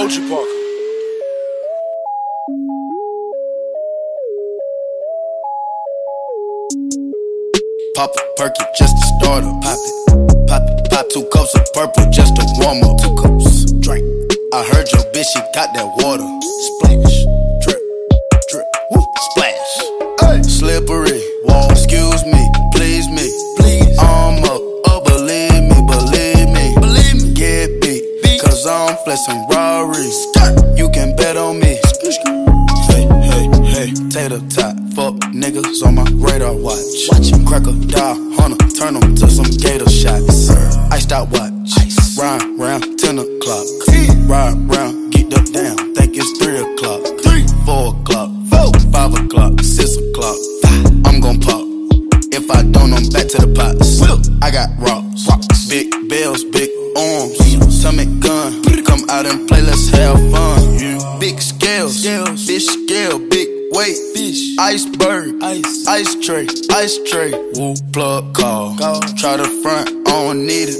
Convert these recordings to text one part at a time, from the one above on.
OG Parker. Pop a perky just to start up. Pop it. Pop 2 cups of purple just to warm up. 2 cups. Drink. I heard your bitch, she got that water. Splash. Drip. Drip. Woo. Splash. Hey. Slippery. Wall. Excuse me. Please me. Please. I'm up. Oh, believe me. Believe me. Believe me. Get beat. Cause I'm flexing Rari. You can bet on me. Hey, tater tot, fuck niggas on my radar watch. Crocodile hunter, turn them to some gator shots. Iced out watch, ride round 10 o'clock. Ride round, get up down, think it's 3 o'clock. 4 o'clock, 5 o'clock, 6 o'clock. I'm gon' pop, if I don't, I'm back to the pots. I got rocks, big bells, big arms. Stomach gun, come out and play, let's have fun. Big scales, fish scale, big weight, fish, iceberg, ice tray, woo, plug call. Try the front, I don't need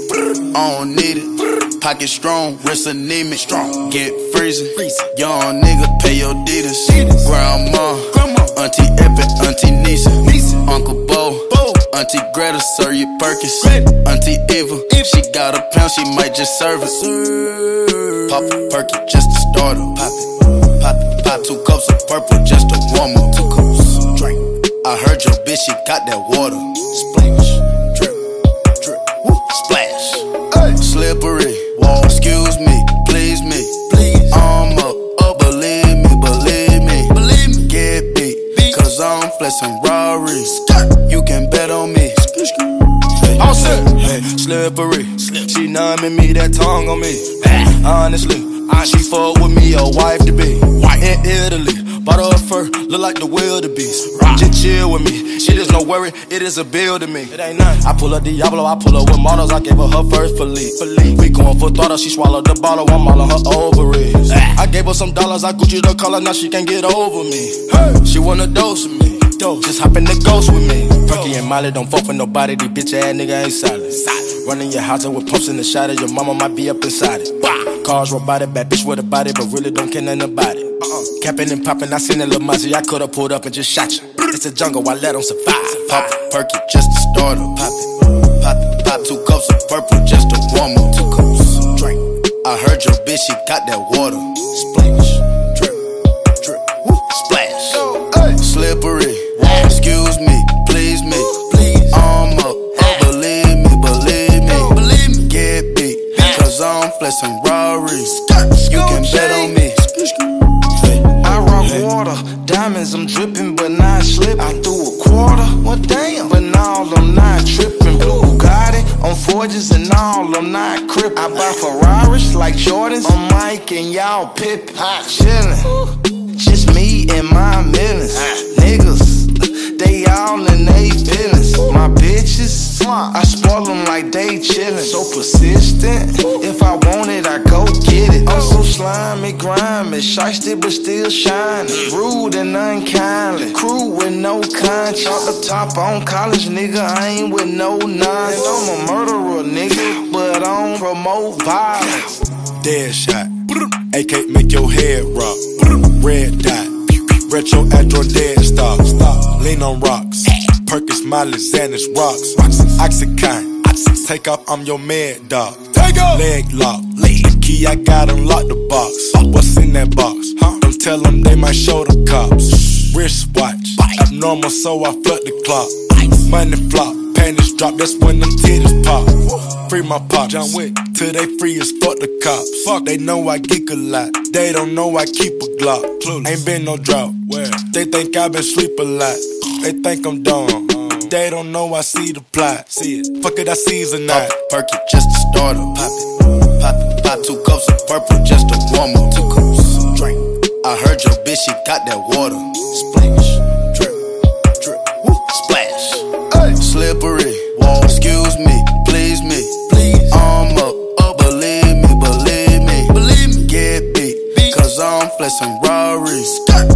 it, Pocket strong, wrist anemic, get freezing. Young nigga, pay your deeders. Grandma, Auntie Epic, Auntie Nisa, Uncle Bo, Auntie Greta, serve you Perkins. Auntie Eva, she got a pound, she might just serve it. Pop a perky just to start her. Pop 2 cups of purple just to warm up. 2 cups. Drink. I heard your bitch, she got that water. Splash. Drip. Drip. Woo. Splash. Hey. Slippery. Wall. Excuse me. Please me. Please. I'm up. Oh, believe me. Believe me. Believe me. Get beat. Cause I'm flexing Rari. You can bet on me. All set. Hey, slippery. She numbing me, that tongue on me. Honestly, she fuck with me, a wife to be. In Italy, bought her a fur, look like the wildebeest. Just chill with me, shit is no worry, it is a bill to me. It ain't nothing. I pull up Diablo, I pull up with models, I gave her first Philippe. We going for throttle, she swallowed the bottle, I'm all on her ovaries. I gave her some dollars, I Gucci the color, now she can't get over me. She wanna dose with me, just hop in the ghost with me. Perky and Molly don't fuck with nobody, these bitch ass nigga ain't solid. Running your house and with pumps in the shot, your mama might be up inside it. Cars robotic, bad bitch with a body, but really don't care nothing about it. Capping and popping, I seen a little Mozzie, I could've pulled up and just shot you. It's a jungle, I let them survive. Pop a perky just to start her. Pop 2 cups of purple just to warm up. 2 cups. Drink. I heard your bitch, she got that water. Splash. Drip. Drip. Woo. Splash. Hey. Slippery. Excuse me. Please me. Please. I'm up. Oh, believe me. Believe me. Believe me. Get beat. Cause I'm flexing Rari. You can bet on me. I rock water, diamonds I'm dripping, but not slipping. I threw a quarter, well damn, but now I'm not tripping. Blue Bugatti on Forges and all I'm not crippin'. I buy Ferraris like Jordans, I'm Mike and y'all Pippin. Chillin', just me and my millions. Niggas, they all in they feelings. My bitches, I spoil them like they chillin'. So persistent, if I want it, I go get it. I'm so slimy, grimy, shiesty but still shining. Rude and unkindly, crew with no conscience. Off the top on college, nigga, I ain't with no nonsense. I'm a murderer, nigga, but I don't promote violence. Dead shot, AK make your head rock. Red dot, retro Android dead stop. Lean on rocks, Perkins, Molly, Xanax, rocks. Oxycontin, take off, I'm your mad dog. Leg lock, key, I got unlock the box. What's in that box? Don't tell them they might show the cops. Wristwatch, abnormal, so I flood the clock. Money flop, panties drop, that's when them titties pop. Free my pop, John Wick, till they free as fuck the cops. Fuck, they know I geek a lot, they don't know I keep a Glock. Ain't been no drought, they think I been sleep a lot. They think I'm dumb, they don't know I see the plot. See it, fuck it, I season that. Perky just to start her. Pop 2 cups of purple just to warm up. 2 cups. Drink. I heard your bitch, she got that water. Splash. Drip. Drip. Woo. Splash. Hey. Slippery. Wall. Excuse me. Please me. Please. I'm up. Oh, believe me. Believe me. Believe me. Get beat. Cause I'm flexing Rari.